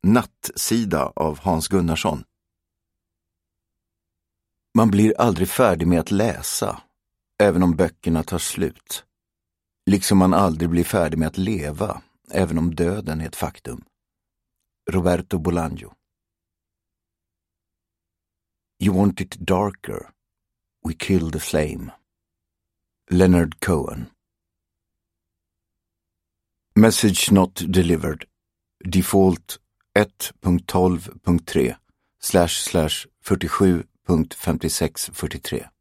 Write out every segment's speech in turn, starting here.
Nattsida av Hans Gunnarsson. Man blir aldrig färdig med att läsa, även om böckerna tar slut. Liksom man aldrig blir färdig med att leva, även om döden är ett faktum. Roberto Bolaño. You want it darker. We kill the flame. Leonard Cohen. Message not delivered. Default 1.12.3//47.5643.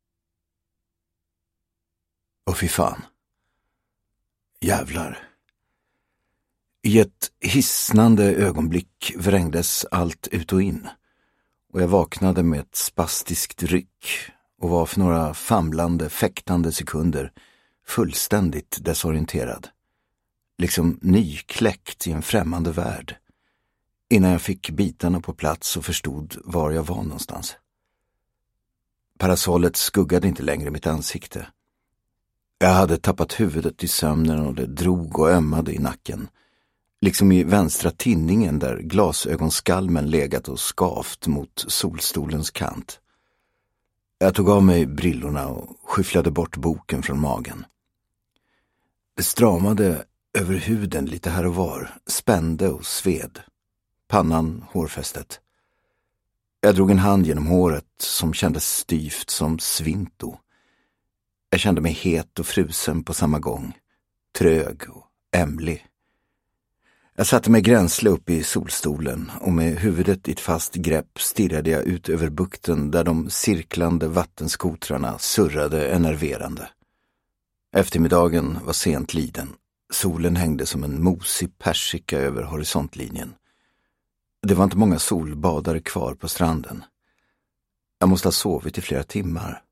Och fy fan. Jävlar. I ett hisnande ögonblick vrängdes allt ut och in. Och jag vaknade med ett spastiskt ryck och var för några famlande, fäktande sekunder fullständigt desorienterad. Liksom nykläckt i en främmande värld. Innan jag fick bitarna på plats och förstod var jag var någonstans. Parasollet skuggade inte längre mitt ansikte. Jag hade tappat huvudet i sömnen och det drog och ömmade i nacken. Liksom i vänstra tinningen där glasögonskalmen legat och skavt mot solstolens kant. Jag tog av mig brillorna och skyfflade bort boken från magen. Det stramade över huden lite här och var, spände och sved. Pannan, hårfästet. Jag drog en hand genom håret som kändes styvt som svinto. Jag kände mig het och frusen på samma gång. Trög och ämlig. Jag satte mig gränsle upp i solstolen och med huvudet i ett fast grepp stirrade jag ut över bukten där de cirklande vattenskotrarna surrade enerverande. Eftermiddagen var sent liden. Solen hängde som en mosig persika över horisontlinjen. Det var inte många solbadare kvar på stranden. Jag måste ha sovit i flera timmar.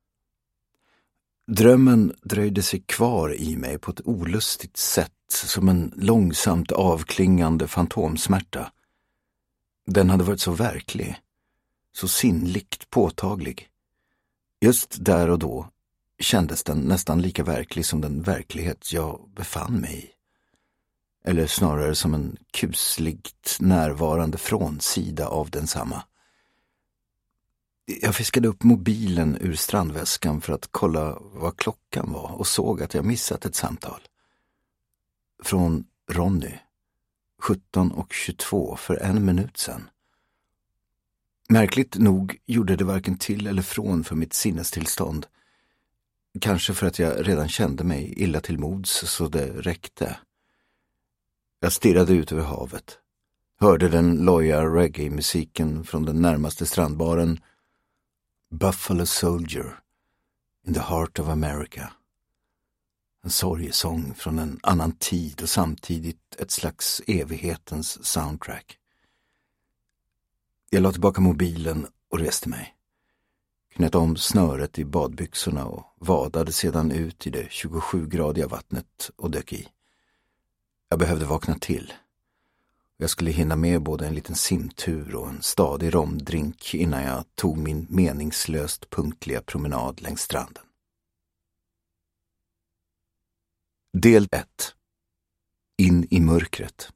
Drömmen dröjde sig kvar i mig på ett olustigt sätt, som en långsamt avklingande fantomsmärta. Den hade varit så verklig, så sinnligt påtaglig. Just där och då kändes den nästan lika verklig som den verklighet jag befann mig i. Eller snarare som en kusligt närvarande frånsida av densamma. Jag fiskade upp mobilen ur strandväskan för att kolla vad klockan var och såg att jag missat ett samtal. Från Ronny, 17:22 för 1 minut sedan. Märkligt nog gjorde det varken till eller från för mitt sinnestillstånd. Kanske för att jag redan kände mig illa till mods så det räckte. Jag stirrade ut över havet. Hörde den loja reggae-musiken från den närmaste strandbaren. Buffalo Soldier in the heart of America. En sorgesång från en annan tid och samtidigt ett slags evighetens soundtrack. Jag la tillbaka mobilen och reste mig. Knöt om snöret i badbyxorna och vadade sedan ut i det 27-gradiga vattnet och dök i. Jag behövde vakna till. Jag skulle hinna med både en liten simtur och en stadig romdrink innan jag tog min meningslöst punktliga promenad längs stranden. Del 1. In i mörkret.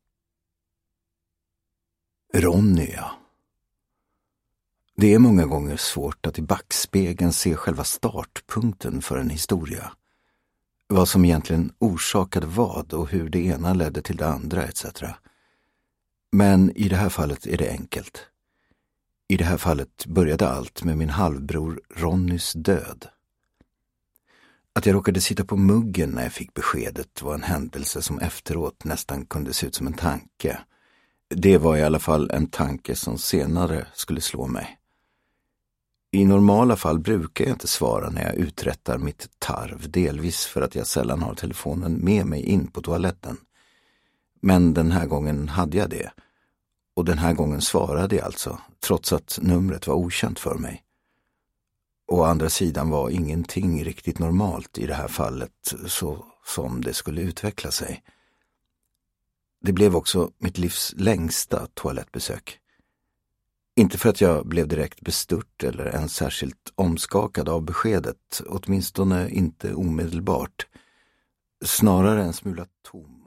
Ronny, ja. Det är många gånger svårt att i backspegeln se själva startpunkten för en historia. Vad som egentligen orsakade vad och hur det ena ledde till det andra etc. Men i det här fallet är det enkelt. I det här fallet började allt med min halvbror Ronnys död. Att jag råkade sitta på muggen när jag fick beskedet var en händelse som efteråt nästan kunde se ut som en tanke. Det var i alla fall en tanke som senare skulle slå mig. I normala fall brukar jag inte svara när jag uträttar mitt tarv, delvis för att jag sällan har telefonen med mig in på toaletten. Men den här gången hade jag det. Och den här gången svarade jag alltså, trots att numret var okänt för mig. Å andra sidan var ingenting riktigt normalt i det här fallet, så som det skulle utveckla sig. Det blev också mitt livs längsta toalettbesök. Inte för att jag blev direkt bestört eller ens särskilt omskakad av beskedet, åtminstone inte omedelbart. Snarare en smula tom.